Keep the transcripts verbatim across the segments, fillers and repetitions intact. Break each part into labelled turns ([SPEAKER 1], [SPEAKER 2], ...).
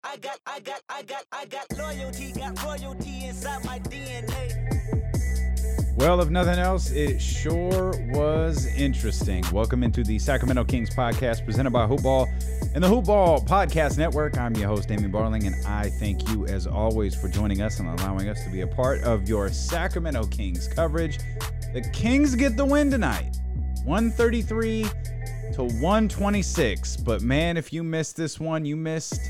[SPEAKER 1] I got, I got, I got, I got loyalty, got royalty inside my D N A.
[SPEAKER 2] Well, if nothing else, it sure was interesting. Welcome into the Sacramento Kings podcast presented by Hoopball and the Hoopball Podcast Network. I'm your host, Damien Barling, and I thank you, as always, for joining us and allowing us to be a part of your Sacramento Kings coverage. The Kings get the win tonight, one thirty-three to one twenty-six. But, man, if you missed this one, you missed...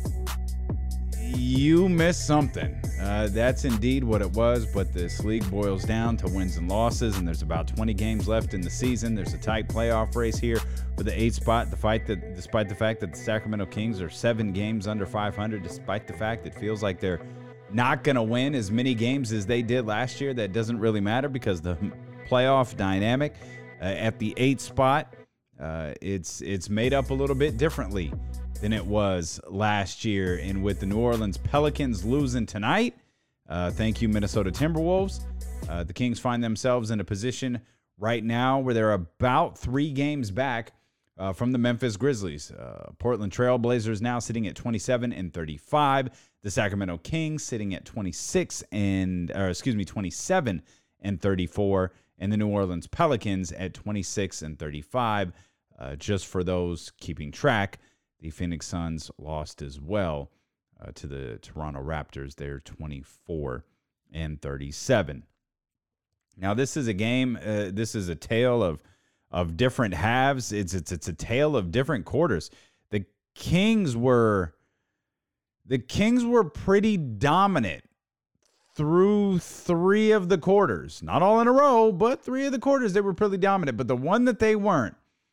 [SPEAKER 2] You missed something. Uh, that's indeed what it was, but this league boils down to wins and losses, and there's about twenty games left in the season. There's a tight playoff race here for the eighth spot, the fight that, despite the fact that the Sacramento Kings are seven games under five hundred, despite the fact it feels like they're not going to win as many games as they did last year. That doesn't really matter because the playoff dynamic uh, at the eighth spot, uh, it's it's made up a little bit differently than it was last year. And with the New Orleans Pelicans losing tonight, uh, thank you, Minnesota Timberwolves, uh, the Kings find themselves in a position right now where they're about three games back uh, from the Memphis Grizzlies. Uh, Portland Trail Blazers now sitting at twenty-seven and thirty-five. The Sacramento Kings sitting at twenty-six and, or excuse me, twenty-seven and thirty-four. And the New Orleans Pelicans at twenty-six and thirty-five. Uh, just for those keeping track, the Phoenix Suns lost as well uh, to the Toronto Raptors. They're twenty-four and thirty-seven. Now, this is a game. Uh, this is a tale of of different halves. It's it's it's a tale of different quarters. The Kings were the Kings were pretty dominant through three of the quarters. Not all in a row, but three of the quarters they were pretty dominant. But the one that they weren't,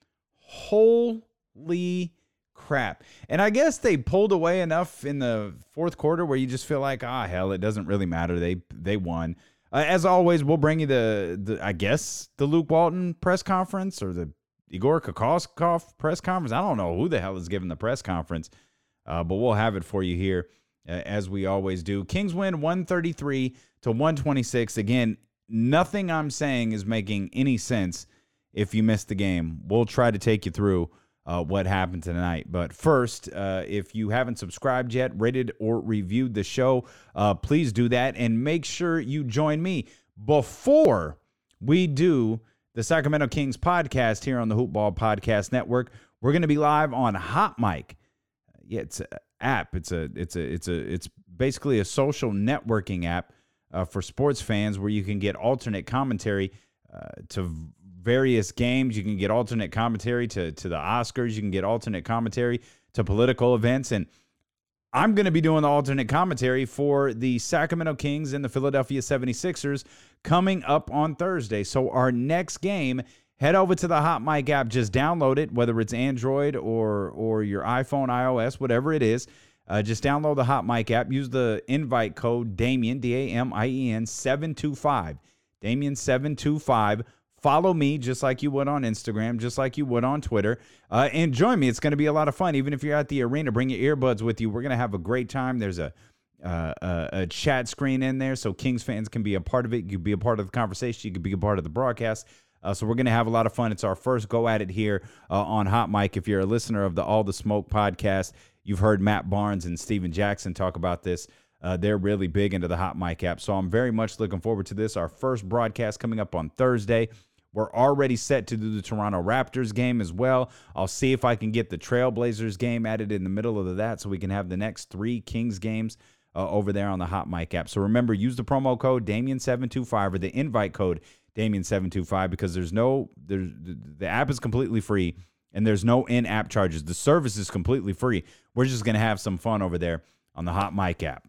[SPEAKER 2] holy crap. And I guess they pulled away enough in the fourth quarter where you just feel like, ah, hell, it doesn't really matter. They they won. Uh, as always, we'll bring you the, the, I guess, the Luke Walton press conference or the Igor Kokoskov press conference. I don't know who the hell is giving the press conference, uh, but we'll have it for you here uh, as we always do. Kings win one thirty-three to one twenty-six. Again, nothing I'm saying is making any sense if you missed the game. We'll try to take you through Uh, what happened tonight. But first, uh, if you haven't subscribed yet, rated or reviewed the show, uh, please do that. And make sure you join me before we do the Sacramento Kings podcast here on the Hoopball Podcast Network. We're going to be live on Hot Mic. Yeah, it's an app. It's a, it's a, it's a, it's basically a social networking app uh, for sports fans where you can get alternate commentary uh, to various games. You can get alternate commentary to, to the Oscars. You can get alternate commentary to political events. And I'm going to be doing the alternate commentary for the Sacramento Kings and the Philadelphia seventy-sixers coming up on Thursday. So our next game, head over to the Hot Mic app. Just download it, whether it's Android or, or your iPhone, iOS, whatever it is. Uh, just download the Hot Mic app. Use the invite code Damien, D A M I E N, seven two five. Damien seven two five. Follow me just like you would on Instagram, just like you would on Twitter, uh, and join me. It's going to be a lot of fun. Even if you're at the arena, bring your earbuds with you. We're going to have a great time. There's a, uh, a a chat screen in there so Kings fans can be a part of it. You can be a part of the conversation. You can be a part of the broadcast. Uh, so we're going to have a lot of fun. It's our first go at it here uh, on Hot Mic. If you're a listener of the All the Smoke podcast, you've heard Matt Barnes and Steven Jackson talk about this. Uh, they're really big into the Hot Mic app. So I'm very much looking forward to this. Our first broadcast coming up on Thursday. We're already set to do the Toronto Raptors game as well. I'll see if I can get the Trailblazers game added in the middle of that so we can have the next three Kings games uh, over there on the Hot Mic app. So remember, use the promo code Damien seven two five or the invite code Damien seven two five because there's no, there's, the app is completely free and there's no in-app charges. The service is completely free. We're just going to have some fun over there on the Hot Mic app.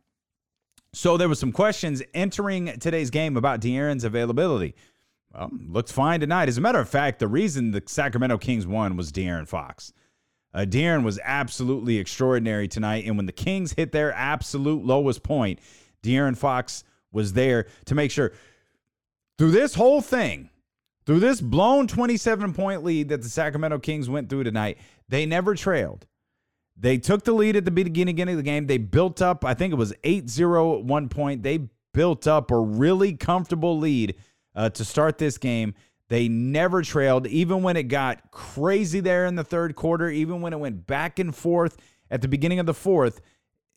[SPEAKER 2] So there were some questions entering today's game about De'Aaron's availability. Well, looked fine tonight. As a matter of fact, the reason the Sacramento Kings won was De'Aaron Fox. Uh, De'Aaron was absolutely extraordinary tonight, and when the Kings hit their absolute lowest point, De'Aaron Fox was there to make sure through this whole thing, through this blown twenty-seven-point lead that the Sacramento Kings went through tonight, they never trailed. They took the lead at the beginning of the game. They built up, I think it was eight zero at one point. They built up a really comfortable lead Uh, to start this game. They never trailed, even when it got crazy there in the third quarter, even when it went back and forth at the beginning of the fourth.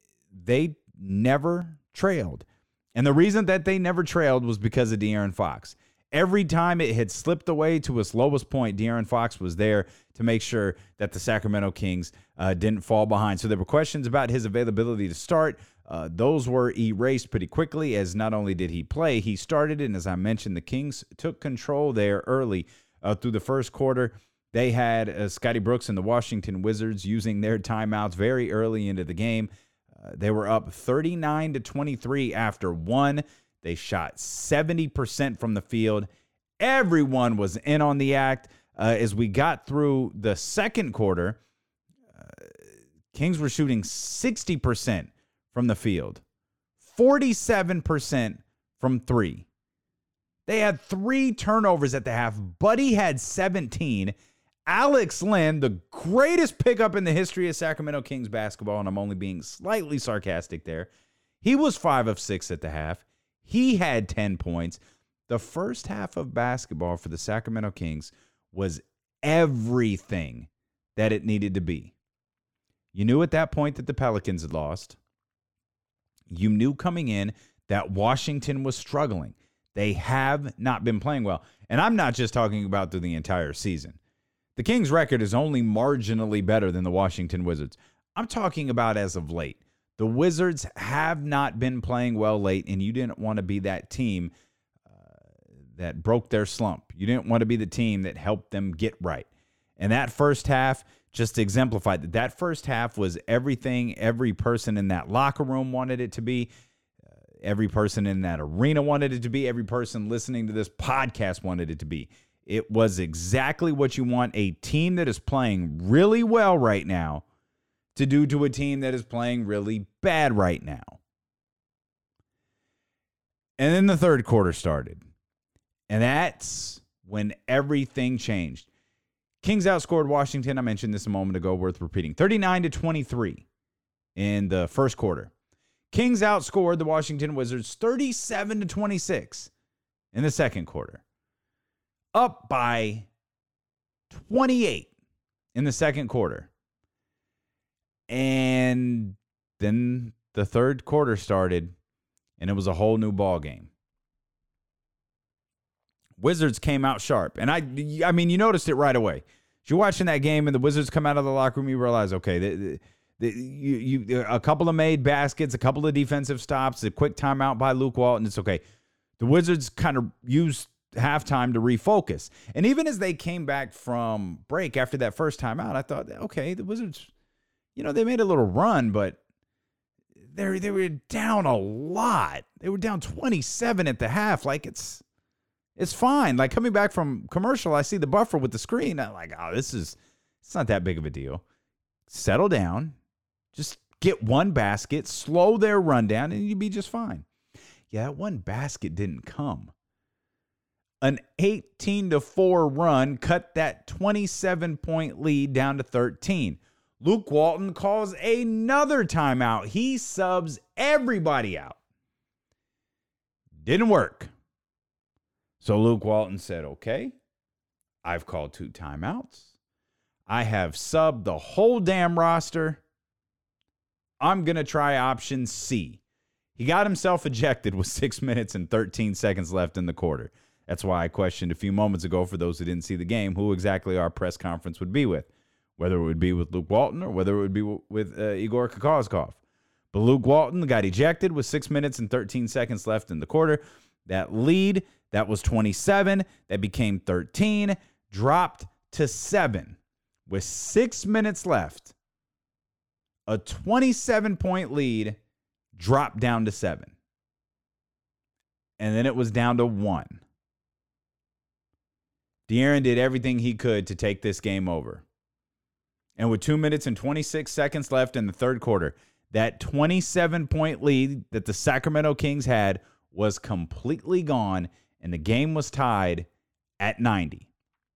[SPEAKER 2] they never trailed. And the reason that they never trailed was because of De'Aaron Fox. Every time it had slipped away to its lowest point, De'Aaron Fox was there to make sure that the Sacramento Kings uh, didn't fall behind. So there were questions about his availability to start. Uh, those were erased pretty quickly, as not only did he play, he started. And as I mentioned, the Kings took control there early uh, through the first quarter. They had uh, Scotty Brooks and the Washington Wizards using their timeouts very early into the game. Uh, they were up thirty-nine to twenty-three after one. They shot seventy percent from the field. Everyone was in on the act. Uh, as we got through the second quarter, uh, Kings were shooting sixty percent from the field, forty-seven percent from three. They had three turnovers at the half. Buddy had seventeen. Alex Len, the greatest pickup in the history of Sacramento Kings basketball, and I'm only being slightly sarcastic there, he was five of six at the half. He had ten points. The first half of basketball for the Sacramento Kings was everything that it needed to be. You knew at that point that the Pelicans had lost. You knew coming in that Washington was struggling. They have not been playing well. And I'm not just talking about through the entire season. The Kings' record is only marginally better than the Washington Wizards. I'm talking about as of late. The Wizards have not been playing well late, and you didn't want to be that team uh, that broke their slump. You didn't want to be the team that helped them get right. And that first half just exemplified that. That first half was everything every person in that locker room wanted it to be. Uh, every person in that arena wanted it to be. Every person listening to this podcast wanted it to be. It was exactly what you want a team that is playing really well right now to do to a team that is playing really bad right now. And then the third quarter started. And that's when everything changed. Kings outscored Washington. I mentioned this a moment ago, worth repeating. thirty-nine to twenty-three in the first quarter. Kings outscored the Washington Wizards thirty-seven to twenty-six in the second quarter. Up by twenty-eight in the second quarter. And then the third quarter started, and it was a whole new ball game. Wizards came out sharp. And I I mean, you noticed it right away. As you're watching that game and the Wizards come out of the locker room, you realize, okay, the, the, you, you, a couple of made baskets, a couple of defensive stops, a quick timeout by Luke Walton. It's okay. The Wizards kind of used halftime to refocus. And even as they came back from break after that first timeout, I thought, okay, the Wizards, you know, they made a little run, but they they were down a lot. They were down twenty-seven at the half. Like, it's it's fine. Like, coming back from commercial, I see the buffer with the screen. I'm like, oh, this is, it's not that big of a deal. Settle down. Just get one basket, slow their run down, and you'd be just fine. Yeah, that one basket didn't come. An eighteen to four run cut that twenty-seven point lead down to thirteen. Luke Walton calls another timeout. He subs everybody out. Didn't work. So Luke Walton said, okay, I've called two timeouts. I have subbed the whole damn roster. I'm going to try option C. He got himself ejected with six minutes and thirteen seconds left in the quarter. That's why I questioned a few moments ago, for those who didn't see the game, who exactly our press conference would be with. Whether it would be with Luke Walton or whether it would be with uh, Igor Kokoskov. But Luke Walton got ejected with six minutes and thirteen seconds left in the quarter. That lead, that was twenty-seven, that became thirteen, dropped to seven. With six minutes left, a twenty-seven point lead dropped down to seven. And then it was down to one. De'Aaron did everything he could to take this game over. And with two minutes and twenty-six seconds left in the third quarter, that twenty-seven point lead that the Sacramento Kings had was completely gone, and the game was tied at ninety.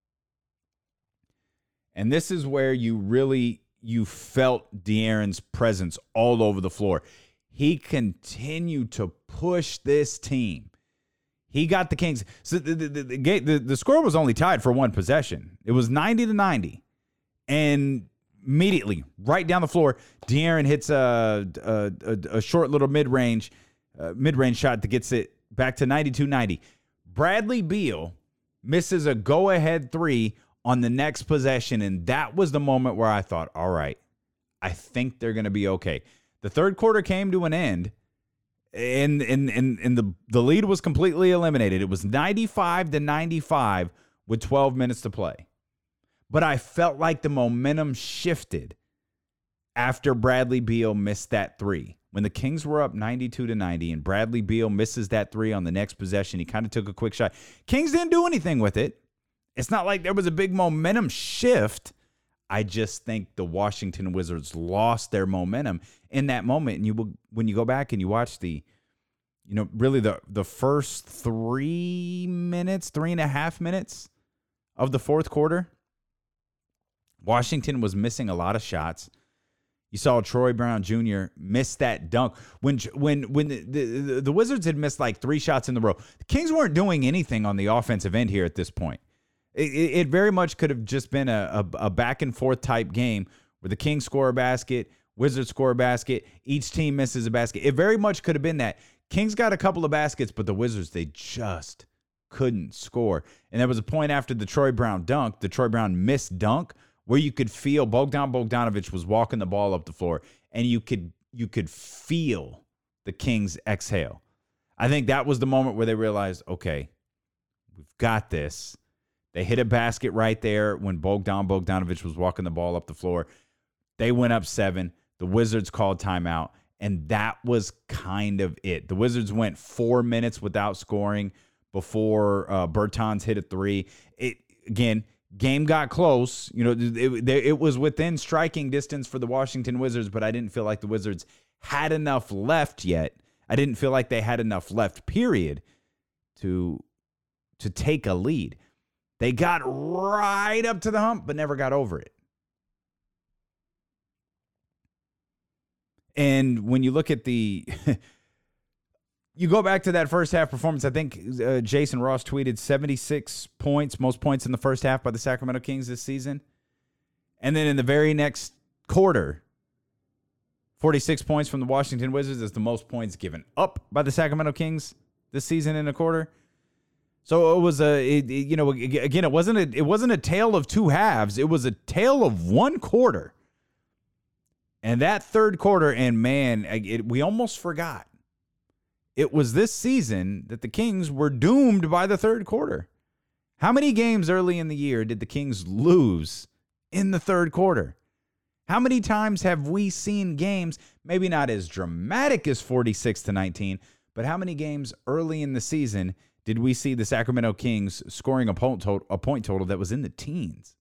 [SPEAKER 2] And this is where you really, you felt De'Aaron's presence all over the floor. He continued to push this team. He got the Kings. So the, the, the, the, the, the score was only tied for one possession. It was ninety to ninety. And immediately, right down the floor, De'Aaron hits a, a, a, a short little mid-range, uh, mid-range shot that gets it back to ninety-two ninety. Bradley Beal misses a go-ahead three on the next possession, and that was the moment where I thought, all right, I think they're going to be okay. The third quarter came to an end, and and and, and the, the lead was completely eliminated. It was ninety-five to ninety-five with twelve minutes to play. But I felt like the momentum shifted after Bradley Beal missed that three. When the Kings were up ninety-two to ninety and Bradley Beal misses that three on the next possession, he kind of took a quick shot. Kings didn't do anything with it. It's not like there was a big momentum shift. I just think the Washington Wizards lost their momentum in that moment. And you will, when you go back and you watch the, you know, really the, the first three minutes, three and a half minutes of the fourth quarter, Washington was missing a lot of shots. You saw Troy Brown Junior miss that dunk. When when when the, the, the Wizards had missed like three shots in a row, the Kings weren't doing anything on the offensive end here at this point. It, it very much could have just been a, a, a back-and-forth type game where the Kings score a basket, Wizards score a basket, each team misses a basket. It very much could have been that. Kings got a couple of baskets, but the Wizards, they just couldn't score. And there was a point after the Troy Brown dunk, the Troy Brown missed dunk, where you could feel Bogdan Bogdanovic was walking the ball up the floor, and you could you could feel the Kings exhale. I think that was the moment where they realized, okay, we've got this. They hit a basket right there when Bogdan Bogdanovic was walking the ball up the floor. They went up seven. The Wizards called timeout, and that was kind of it. The Wizards went four minutes without scoring before uh, Bertans hit a three. It again, game got close. You know, it, it was within striking distance for the Washington Wizards, but I didn't feel like the Wizards had enough left yet. I didn't feel like they had enough left, period, to to take a lead. They got right up to the hump, but never got over it. And when you look at the, you go back to that first half performance, I think uh, Jason Ross tweeted seventy-six points, most points in the first half by the Sacramento Kings this season. And then in the very next quarter, forty-six points from the Washington Wizards is the most points given up by the Sacramento Kings this season in a quarter. So it was a, it, it, you know, again, it wasn't a, it wasn't a tale of two halves. It was a tale of one quarter. And that third quarter, and man, it, we almost forgot. It was this season that the Kings were doomed by the third quarter. How many games early in the year did the Kings lose in the third quarter? How many times have we seen games, maybe not as dramatic as forty-six to nineteen, but how many games early in the season did we see the Sacramento Kings scoring a point total, a point total that was in the teens?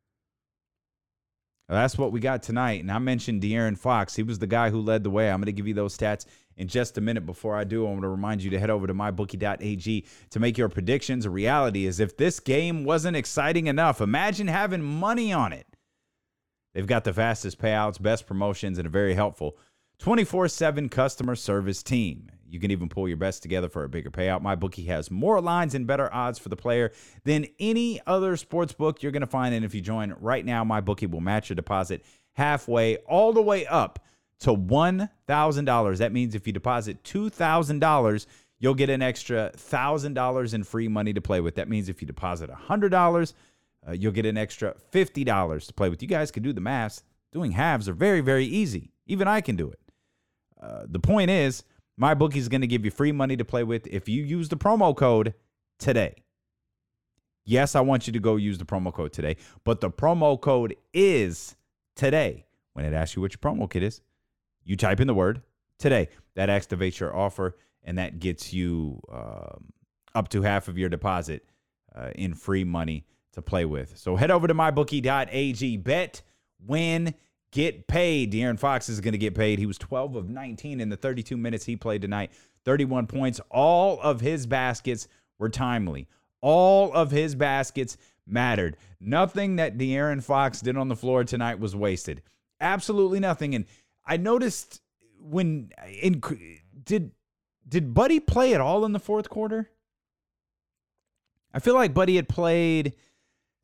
[SPEAKER 2] Well, that's what we got tonight. And I mentioned De'Aaron Fox. He was the guy who led the way. I'm going to give you those stats in just a minute. Before I do, I want to remind you to head over to my bookie dot a g to make your predictions a reality. As if this game wasn't exciting enough, imagine having money on it. They've got the fastest payouts, best promotions, and a very helpful twenty-four seven customer service team. You can even pull your bets together for a bigger payout. MyBookie has more lines and better odds for the player than any other sports book you're going to find. And if you join right now, MyBookie will match your deposit halfway, all the way up to one thousand dollars. That means if you deposit two thousand dollars, you'll get an extra one thousand dollars in free money to play with. That means if you deposit one hundred dollars, uh, you'll get an extra fifty dollars to play with. You guys can do the math. Doing halves are very, very easy. Even I can do it. Uh, the point is, MyBookie is going to give you free money to play with if you use the promo code today. Yes, I want you to go use the promo code today, but the promo code is today. When it asks you what your promo code is, you type in the word today. That activates your offer, and that gets you um, up to half of your deposit uh, in free money to play with. So head over to my bookie dot a g. Bet, win, get paid. De'Aaron Fox is going to get paid. He was twelve of nineteen in the thirty-two minutes he played tonight. thirty-one points. All of his baskets were timely. All of his baskets mattered. Nothing that De'Aaron Fox did on the floor tonight was wasted. Absolutely nothing. And I noticed when in did did Buddy play at all in the fourth quarter? I feel like Buddy had played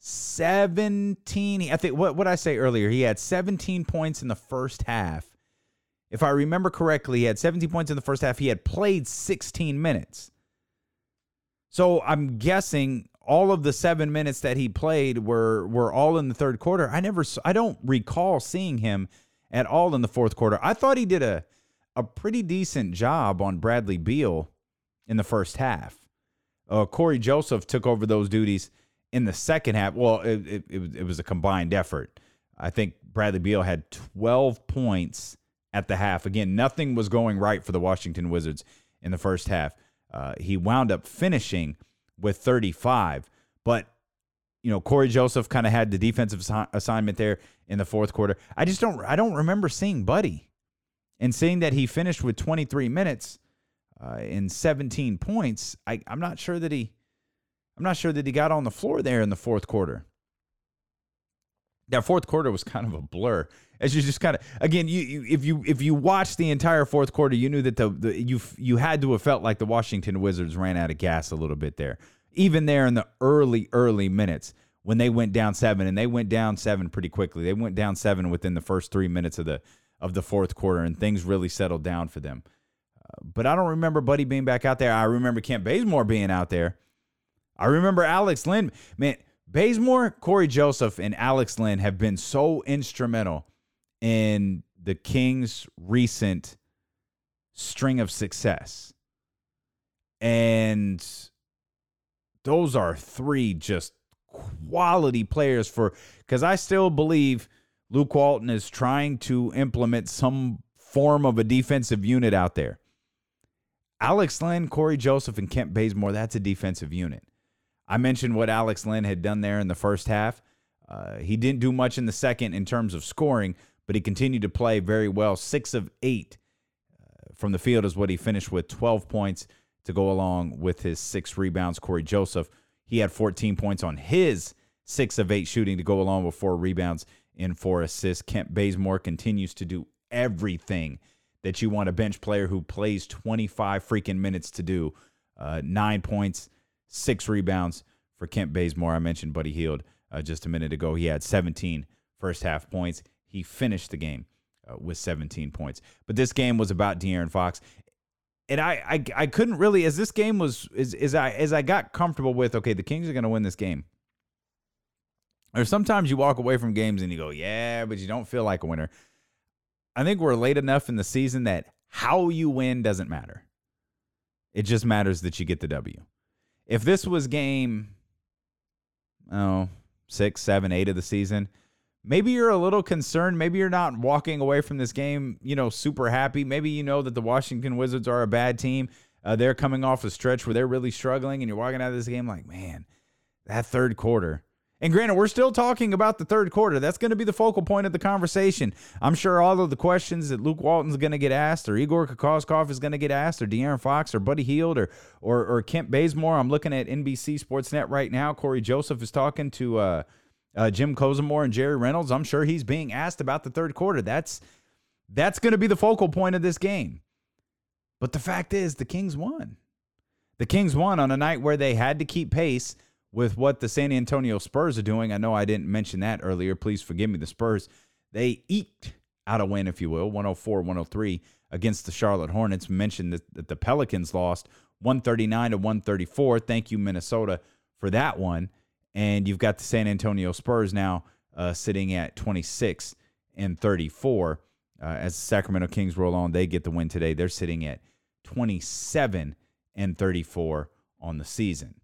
[SPEAKER 2] seventeen. I think what what I say earlier, he had seventeen points in the first half. If I remember correctly, he had seventeen points in the first half. He had played sixteen minutes. So I'm guessing all of the seven minutes that he played were were all in the third quarter. I never, I don't recall seeing him at all in the fourth quarter. I thought he did a a pretty decent job on Bradley Beal in the first half. Uh, Corey Joseph took over those duties in the second half. Well, it, it, it, it was a combined effort. I think Bradley Beal had twelve points at the half. Again, nothing was going right for the Washington Wizards in the first half. Uh, he wound up finishing with thirty-five. But, you know, Corey Joseph kind of had the defensive assi- assignment there in the fourth quarter. I just don't I don't remember seeing Buddy. And seeing that he finished with twenty-three minutes uh, and seventeen points, I, I'm not sure that he I'm not sure that he got on the floor there in the fourth quarter. That fourth quarter was kind of a blur. As you just kind of, again, you, you if you if you watched the entire fourth quarter, you knew that the, the you you had to have felt like the Washington Wizards ran out of gas a little bit there. Even there in the early, early minutes when they went down seven, and they went down seven pretty quickly. They went down seven within the first three minutes of the of the fourth quarter, and things really settled down for them. Uh, but I don't remember Buddy being back out there. I remember Kent Bazemore being out there. I remember Alex Len. Man, Bazemore, Corey Joseph, and Alex Len have been so instrumental in the Kings' recent string of success. And those are three just quality players for, because I still believe Luke Walton is trying to implement some form of a defensive unit out there. Alex Len, Corey Joseph, and Kent Bazemore, that's a defensive unit. I mentioned what Alex Len had done there in the first half. Uh, he didn't do much in the second in terms of scoring, but he continued to play very well. Six of eight uh, from the field is what he finished with, twelve points to go along with his six rebounds. Corey Joseph, he had fourteen points on his six of eight shooting to go along with four rebounds and four assists. Kent Bazemore continues to do everything that you want a bench player who plays twenty-five freaking minutes to do. Uh, nine points, six rebounds for Kent Bazemore. I mentioned Buddy Hield uh, just a minute ago. He had seventeen first half points. He finished the game uh, with seventeen points. But this game was about De'Aaron Fox. And I, I I couldn't really, as this game was, as, as I as I got comfortable with, okay, the Kings are going to win this game. Or sometimes you walk away from games and you go, yeah, but you don't feel like a winner. I think we're late enough in the season that how you win doesn't matter. It just matters that you get the W. If this was game, oh, six, seven, eight of the season, maybe you're a little concerned. Maybe you're not walking away from this game, you know, super happy. Maybe you know that the Washington Wizards are a bad team. Uh, they're coming off a stretch where they're really struggling, and you're walking out of this game like, man, that third quarter. And granted, we're still talking about the third quarter. That's going to be the focal point of the conversation. I'm sure all of the questions that Luke Walton's going to get asked, or Igor Kokoskov is going to get asked, or De'Aaron Fox, or Buddy Hield, or or or Kent Bazemore. I'm looking at N B C Sportsnet right now. Corey Joseph is talking to uh, uh, Jim Kozimor and Jerry Reynolds. I'm sure he's being asked about the third quarter. That's that's going to be the focal point of this game. But the fact is, the Kings won. The Kings won on a night where they had to keep pace with what the San Antonio Spurs are doing. I know I didn't mention that earlier. Please forgive me. The Spurs, they eked out a win, if you will, one oh four one oh three against the Charlotte Hornets. Mentioned that, that the Pelicans lost one thirty-nine to one thirty-four. Thank you, Minnesota, for that one. And you've got the San Antonio Spurs now uh, sitting at twenty-six and thirty-four. Uh, as the Sacramento Kings roll on, they get the win today. They're sitting at twenty-seven and thirty-four on the season.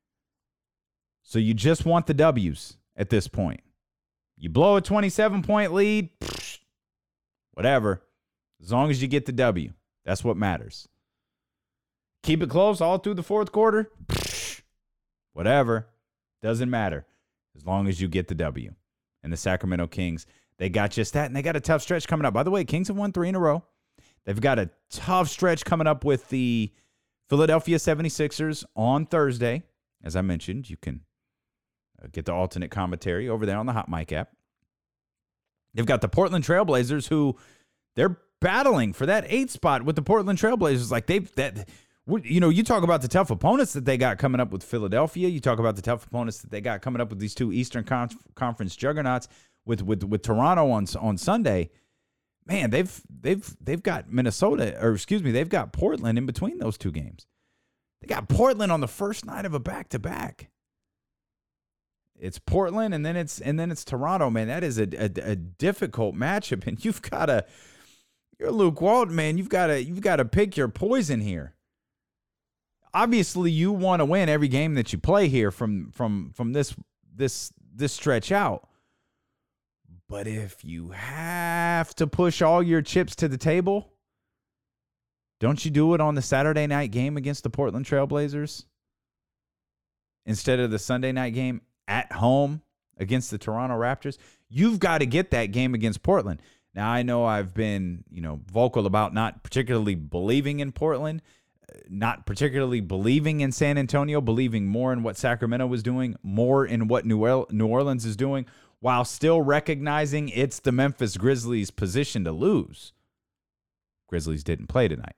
[SPEAKER 2] So you just want the W's at this point. You blow a twenty-seven point lead, psh, whatever. As long as you get the W, that's what matters. Keep it close all through the fourth quarter, psh, whatever. Doesn't matter as long as you get the W. And the Sacramento Kings, they got just that, and they got a tough stretch coming up. By the way, Kings have won three in a row. They've got a tough stretch coming up with the Philadelphia seventy-sixers on Thursday. As I mentioned, you can get the alternate commentary over there on the Hot Mic app. They've got the Portland Trailblazers, who they're battling for that eighth spot with the Portland Trailblazers. Like they've that You know, you talk about the tough opponents that they got coming up with Philadelphia. You talk about the tough opponents that they got coming up with these two Eastern Conf- Conference juggernauts with with with Toronto on on Sunday. Man, they've they've they've got Minnesota, or excuse me, they've got Portland in between those two games. They got Portland on the first night of a back-to-back. It's Portland, and then it's and then it's Toronto. Man, that is a a, a difficult matchup, and you've got to. You're Luke Walton, man. You've got to you've got to pick your poison here. Obviously, you want to win every game that you play here from from from this this this stretch out. But if you have to push all your chips to the table, don't you do it on the Saturday night game against the Portland Trail Blazers instead of the Sunday night game at home against the Toronto Raptors? You've got to get that game against Portland. Now, I know I've been, you know, vocal about not particularly believing in Portland, not particularly believing in San Antonio, believing more in what Sacramento was doing, more in what New Orleans is doing, while still recognizing it's the Memphis Grizzlies' position to lose. Grizzlies didn't play tonight.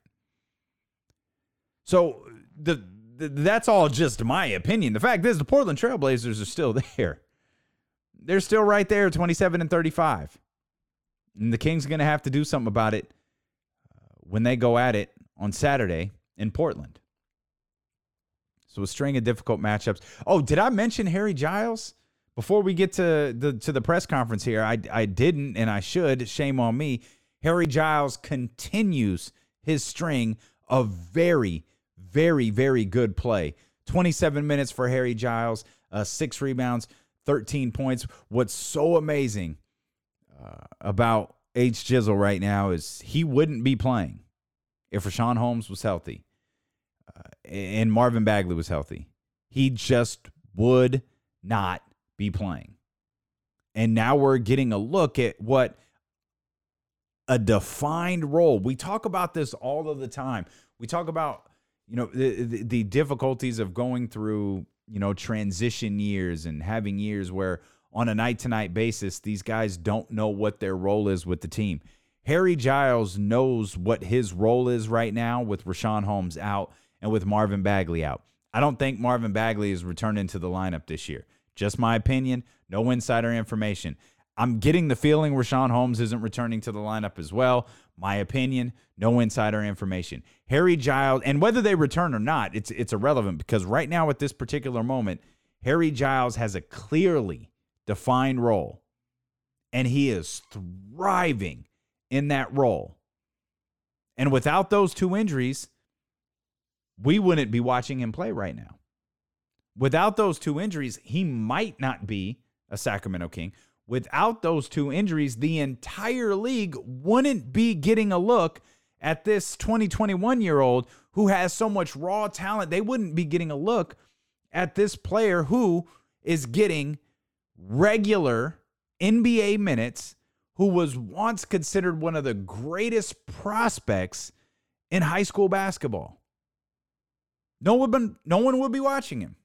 [SPEAKER 2] So the, the that's all just my opinion. The fact is the Portland Trail Blazers are still there. They're still right there, twenty-seven and thirty-five. And the Kings are going to have to do something about it when they go at it on Saturday in Portland. So a string of difficult matchups. Oh, did I mention Harry Giles? Before we get to the to the press conference here, I, I didn't, and I should. Shame on me. Harry Giles continues his string of very, very, very good play. twenty-seven minutes for Harry Giles, uh, six rebounds, thirteen points. What's so amazing uh, about H. Jizzle right now is he wouldn't be playing if Richaun Holmes was healthy uh, and Marvin Bagley was healthy. He just would not be playing. And now we're getting a look at what a defined role. We talk about this all of the time. We talk about, you know, the, the, the difficulties of going through, you know, transition years and having years where on a night-to-night basis, these guys don't know what their role is with the team. Harry Giles knows what his role is right now with Richaun Holmes out and with Marvin Bagley out. I don't think Marvin Bagley is returning to the lineup this year. Just my opinion, no insider information. I'm getting the feeling Richaun Holmes isn't returning to the lineup as well. My opinion, no insider information. Harry Giles, and whether they return or not, it's it's irrelevant because right now at this particular moment, Harry Giles has a clearly defined role, and he is thriving in that role. And without those two injuries, we wouldn't be watching him play right now. Without those two injuries, he might not be a Sacramento King. Without those two injuries, the entire league wouldn't be getting a look at this twenty, twenty-one-year-old who has so much raw talent. They wouldn't be getting a look at this player who is getting regular N B A minutes, who was once considered one of the greatest prospects in high school basketball. No one, no one would be watching him.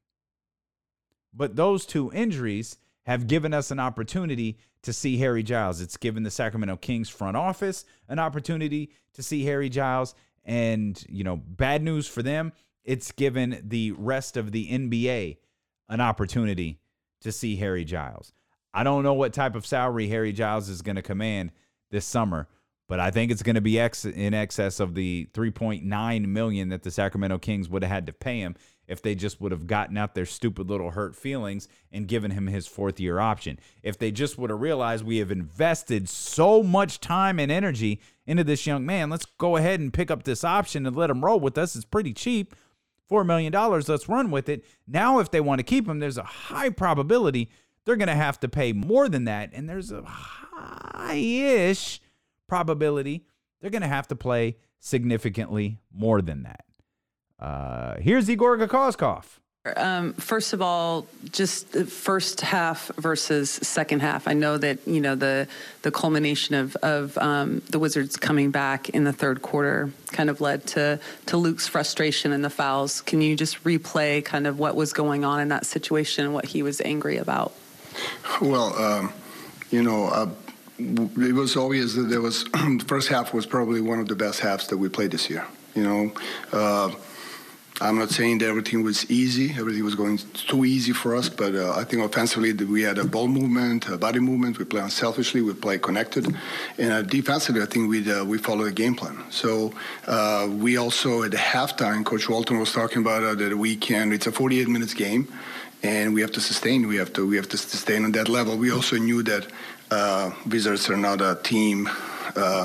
[SPEAKER 2] But those two injuries have given us an opportunity to see Harry Giles. It's given the Sacramento Kings front office an opportunity to see Harry Giles. And, you know, bad news for them, it's given the rest of the N B A an opportunity to see Harry Giles. I don't know what type of salary Harry Giles is going to command this summer, but I think it's going to be ex- in excess of the three point nine million dollars that the Sacramento Kings would have had to pay him if they just would have gotten out their stupid little hurt feelings and given him his fourth year option. If they just would have realized we have invested so much time and energy into this young man, let's go ahead and pick up this option and let him roll with us. It's pretty cheap, four million dollars. Let's run with it. Now, if they want to keep him, there's a high probability they're going to have to pay more than that. And there's a high-ish probability they're going to have to play significantly more than that. Uh, here's Igor Kokoskov.
[SPEAKER 3] Um, first of all, just the first half versus second half. I know that, you know, the the culmination of, of um, the Wizards coming back in the third quarter kind of led to, to Luke's frustration and the fouls. Can you just replay kind of what was going on in that situation and what he was angry about?
[SPEAKER 4] Well, um, you know, uh, it was obvious that there was the first half was probably one of the best halves that we played this year. You know, uh, I'm not saying that everything was easy. Everything was going too easy for us, but uh, I think offensively we had a ball movement, a body movement. We play unselfishly. We play connected, and uh, defensively, I think we uh, we follow the game plan. So uh, we also at the halftime, Coach Walton was talking about uh, that we can. It's a forty-eight minutes game, and we have to sustain. We have to we have to sustain on that level. We also knew that uh, Wizards are not a team. Uh,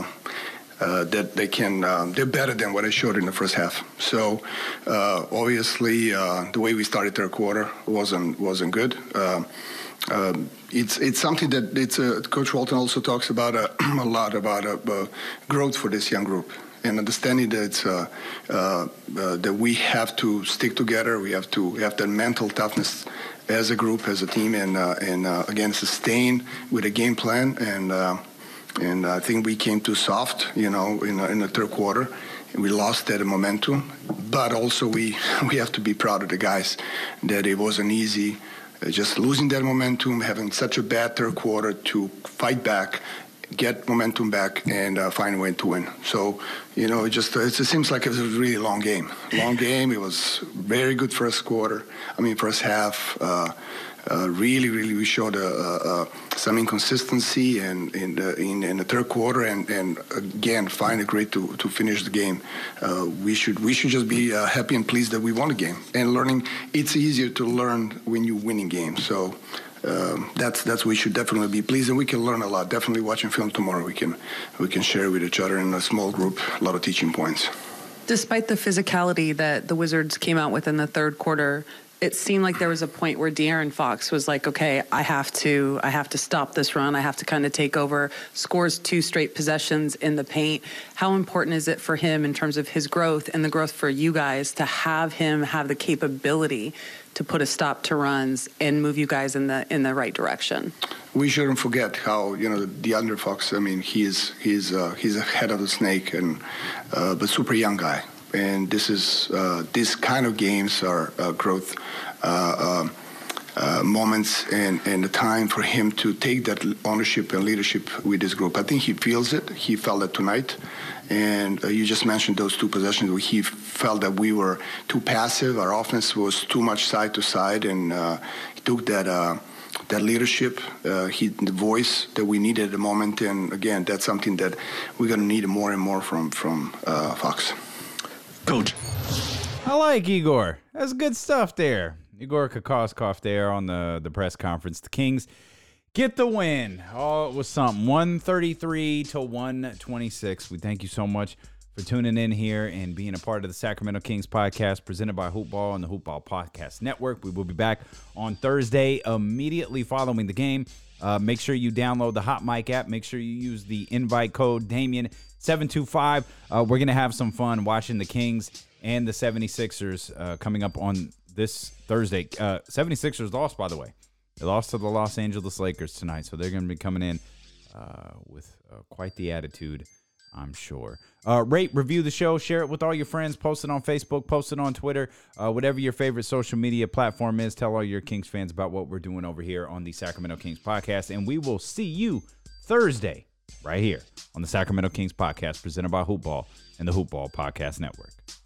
[SPEAKER 4] Uh, that they can, um, they're better than what I showed in the first half. So uh, obviously, uh, the way we started third quarter wasn't wasn't good. Uh, um, it's it's something that it's uh, Coach Walton also talks about uh, a lot about uh, uh, growth for this young group and understanding that it's, uh, uh, uh, that we have to stick together. We have to have that mental toughness as a group, as a team, and uh, and uh, again sustain with a game plan and. Uh, And I think we came too soft, you know, in, in the third quarter. And we lost that momentum. But also we, we have to be proud of the guys that it wasn't easy uh, just losing that momentum, having such a bad third quarter to fight back, get momentum back, and uh, find a way to win. So, you know, it just it seems like it was a really long game. Long game. It was very good first quarter. I mean, first half. Uh, Uh, really, really, we showed uh, uh, some inconsistency in in the, in, in the third quarter, and, and again, find it great to, to finish the game. Uh, we should we should just be uh, happy and pleased that we won the game. And learning, it's easier to learn when you're winning games. So um, that's that's we should definitely be pleased, and we can learn a lot. Definitely watching film tomorrow, we can we can share with each other in a small group a lot of teaching points.
[SPEAKER 3] Despite the physicality that the Wizards came out with in the third quarter, it seemed like there was a point where De'Aaron Fox was like, okay, I have to I have to stop this run. I have to kind of take over, scores two straight possessions in the paint. How important is it for him in terms of his growth and the growth for you guys to have him have the capability to put a stop to runs and move you guys in the in the right direction?
[SPEAKER 4] We shouldn't forget how, you know, DeAndre Fox, I mean, he is, he's, uh, he's a head of the snake, and uh, but super young guy. And this is uh, this kind of games are uh, growth uh, uh, uh, moments, and, and the time for him to take that ownership and leadership with this group. I think he feels it. He felt it tonight. And uh, you just mentioned those two possessions where he felt that we were too passive. Our offense was too much side to side, and uh, he took that uh, that leadership, uh, he, the voice that we needed at the moment. And again, that's something that we're going to need more and more from from uh, Fox.
[SPEAKER 5] Coach.
[SPEAKER 2] I like Igor. That's good stuff there. Igor Kokoskov there on the, the press conference. The Kings get the win. Oh, it was something. one thirty-three to one twenty-six. We thank you so much for tuning in here and being a part of the Sacramento Kings podcast presented by Hoopball and the Hoopball Podcast Network. We will be back on Thursday immediately following the game. Uh, make sure you download the Hot Mic app. Make sure you use the invite code Damien seven two five. Uh, we're going to have some fun watching the Kings and the seventy-sixers uh, coming up on this Thursday. Uh, seventy-sixers lost, by the way. They lost to the Los Angeles Lakers tonight, so they're going to be coming in uh, with uh, quite the attitude, I'm sure. Uh, rate, review the show, share it with all your friends, post it on Facebook, post it on Twitter, uh, whatever your favorite social media platform is. Tell all your Kings fans about what we're doing over here on the Sacramento Kings podcast, and we will see you Thursday right here on the Sacramento Kings podcast presented by Hoopball and the Hoopball Podcast Network.